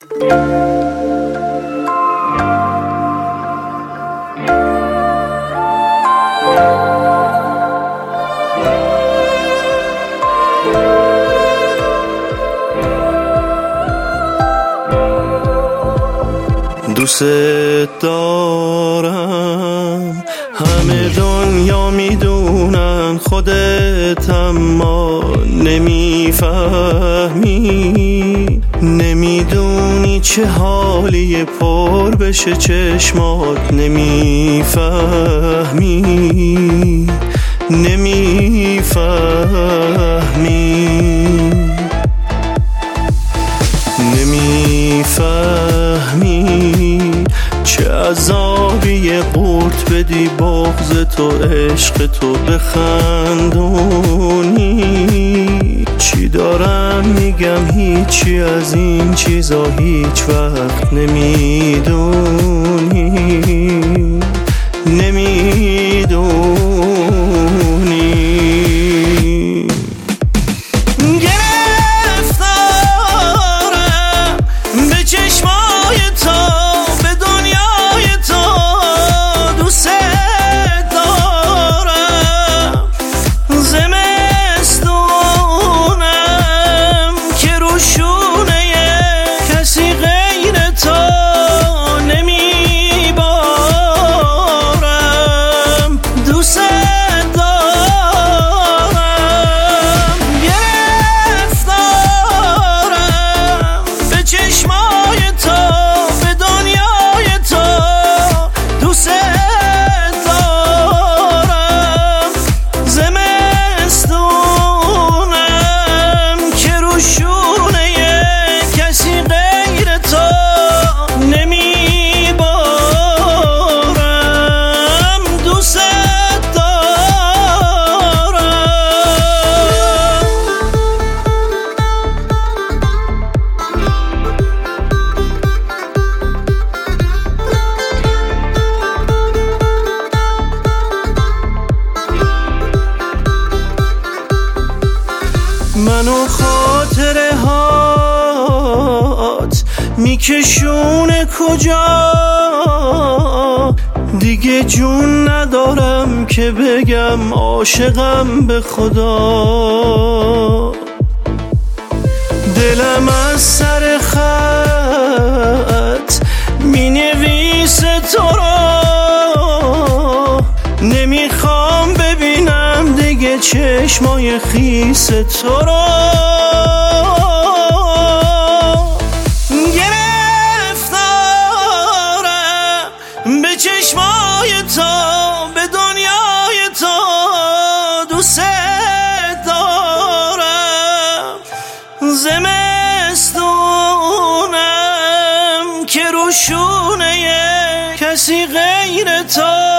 دوست دارم، همه دنیا میدونن، خودت اما نمیفهمی، نمیدونی چه حالی پر بشه چشمات، نمیفهمی، نمیفهمی، نمیفهمی چه عذابی قورت بدی بغض تو عشق تو بخندونی. چی دارم میگم هیچی از این چیزا هیچ وقت نمیدونی، نمیدونی. منو خاطره هات میکشونه کجا، دیگه جون ندارم که بگم عاشقم به خدا. دلم از سر خط مینویسه تو را، نمیخوام ببینم دیگه چشمای خیس تو را. گرفتارم به چشمای تو، به دنیای تو، دوست دارم. زمستونم که روشونه کسی غیر تو